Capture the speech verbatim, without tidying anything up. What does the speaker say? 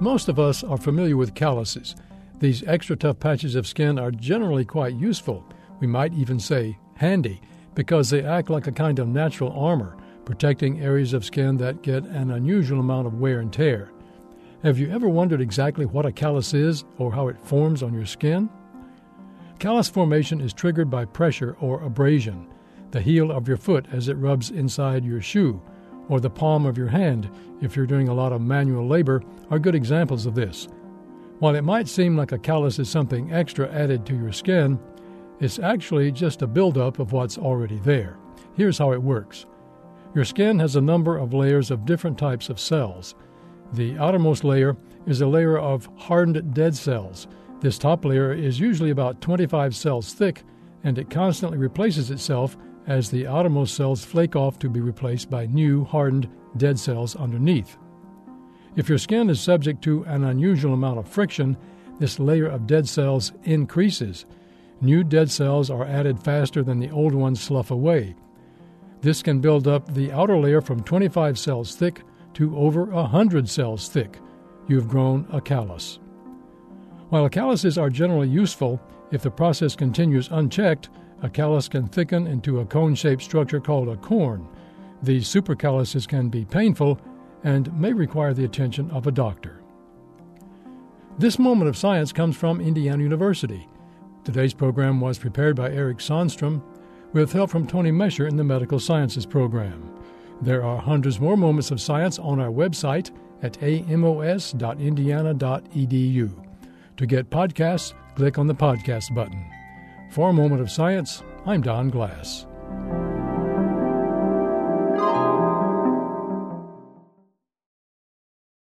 Most of us are familiar with calluses. These extra tough patches of skin are generally quite useful. We might even say handy, because they act like a kind of natural armor, protecting areas of skin that get an unusual amount of wear and tear. Have you ever wondered exactly what a callus is or how it forms on your skin? Callus formation is triggered by pressure or abrasion. The heel of your foot as it rubs inside your shoe, or the palm of your hand if you're doing a lot of manual labor, are good examples of this. While it might seem like a callus is something extra added to your skin, it's actually just a buildup of what's already there. Here's how it works. Your skin has a number of layers of different types of cells. The outermost layer is a layer of hardened dead cells. This top layer is usually about twenty-five cells thick, and it constantly replaces itself as the outermost cells flake off to be replaced by new, hardened, dead cells underneath. If your skin is subject to an unusual amount of friction, this layer of dead cells increases. New dead cells are added faster than the old ones slough away. This can build up the outer layer from twenty-five cells thick to over one hundred cells thick. You've grown a callus. While calluses are generally useful, if the process continues unchecked, a callus can thicken into a cone-shaped structure called a corn. These supercalluses can be painful and may require the attention of a doctor. This moment of science comes from Indiana University. Today's program was prepared by Eric Sandstrom with help from Tony Mesher in the Medical Sciences program. There are hundreds more moments of science on our website at a m o s dot indiana dot e d u. To get podcasts, click on the podcast button. For a Moment of Science, I'm Don Glass.